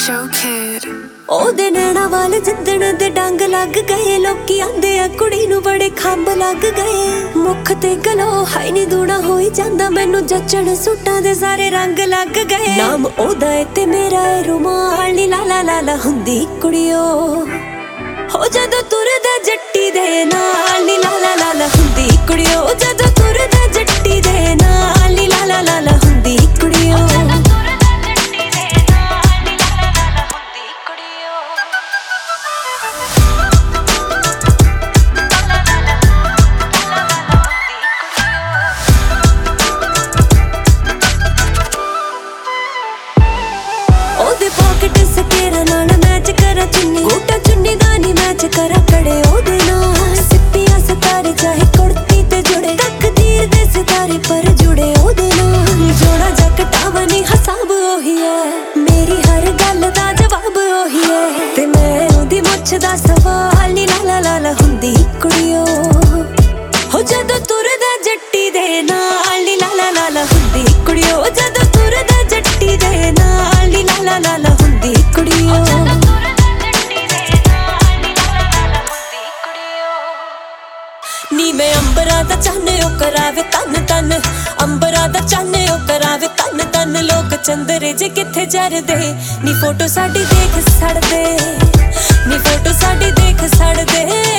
Show Kid। ਉਹਦੇ ਨੈਣਾ ਵਾਲ ਜਿੱਦਣ ਦੇ ਡੰਗ ਲੱਗ ਗਏ, ਲੋਕੀ ਆਂਦੇ ਆ ਕੁੜੀ ਨੂੰ ਬੜੇ ਖੰਭ ਲੱਗ ਗਏ। ਮੁੱਖ ਤੇ ਗਲੋ ਹਾਈ ਨੀ ਦੂਣਾ ਹੋਈ ਜਾਂਦਾ, ਮੈਨੂੰ ਜੱਚਣ ਸੂਟਾਂ ਦੇ ਸਾਰੇ ਰੰਗ ਲੱਗ ਗਏ। ਨਾਮ ਉਹਦਾ ਏ ਤੇ ਮੇਰਾ ਏ ਰੁਮਾਲ ਨੀ ਲਾਲਾ ਲਾਲਾ ਹੁੰਦੀ ਕੁੜੀਓ, ਹੋ ਜਦੋਂ ਤੁਰਦਾ ਜੱਟੀ ਦੇ ਨਾਲ ਨੀ ਲਾਲਾ ਲਾਲਾ ਹੁੰਦੀ ਕੁੜੀਓ, ਜਦੋਂ ਤੁਰਦਾ ਜੱਟੀ ਦੇ ਨਾਲ ਨੀ ਲਾਲਾ ਲਾਲਾ ਹੁੰਦੀ ਕੁੜੀਓ। ਉਹਦੇ ਪਾਕਟ ਸਕੇਰਾ ਨਾਲ ਮੈਚ ਕਰਾਂ ਚੁੰਨੀ, ਗੋਟਾ ਚੁੰਨੀ ਦਾ ਨੀ ਮੈਚ ਕਰਾਂ ਕੜੇ ਉਹਦੇ ਨਾਲ। ਸਿੱਪੀਆਂ ਸਿਤਾਰੇ ਚਾਹੇ ਕੁੜਤੀ ਤੇ ਜੁੜੇ, ਤਕਦੀਰ ਦੇ ਸਿਤਾਰੇ ਪਰ ਜੁੜੇ ਉਹਦੇ ਨਾਲ। ਜੋੜਾ ਜੱਕਟਾਵਾ ਨੀ ਹਿਸਾਬ ਉਹੀ ਹੈ, ਮੇਰੀ ਹਰ ਗੱਲ ਦਾ ਜਵਾਬ ਉਹੀ ਹੈ, ਤੇ ਮੈਂ ਉਹਦੀ ਮੁੱਛ ਦਾ ਸਵਾਲ ਨੀ ਲਾਲਾ ਲਾਲਾ ਹੁੰਦੀ ਕੁੜੀਓ, ਹੋ ਜਦੋਂ ਤੁਰਦਾ ਜੱਟੀ ਦੇ ਨਾਲ ਨੀ ਲਾਲਾ ਲਾਲਾ ਹੁੰਦੀ ਕੁੜੀਓ, ਜਦੋਂ ਤੁਰਦਾ ਜੱਟੀ ਦੇ ਨਾਲ ਨੀ ਲਾਲਾ ਲਾਲਾ ਹੁੰਦੀ ਕੁੜੀਓ। ਨੀ ਮੈਂ ਅੰਬਰਾਂ ਦਾ ਚਾਨਣੇ ਉਹ ਕਰਾਵੇ ਤਨ ਤਨ, ਅੰਬਰਾਂ ਦਾ ਚਾਨਣੇ ਉਹ ਕਰਾਵੇ ਤਨ ਤਨ। ਲੋਕ ਚੰਦਰੇ ਜੇ ਕਿੱਥੇ ਜਰਦੇ, ਨੀ ਫੋਟੋ ਸਾਡੀ ਦੇਖ ਸੜਦੇ, ਨੀ ਫੋਟੋ ਸਾਡੀ ਦੇਖ ਸੜਦੇ।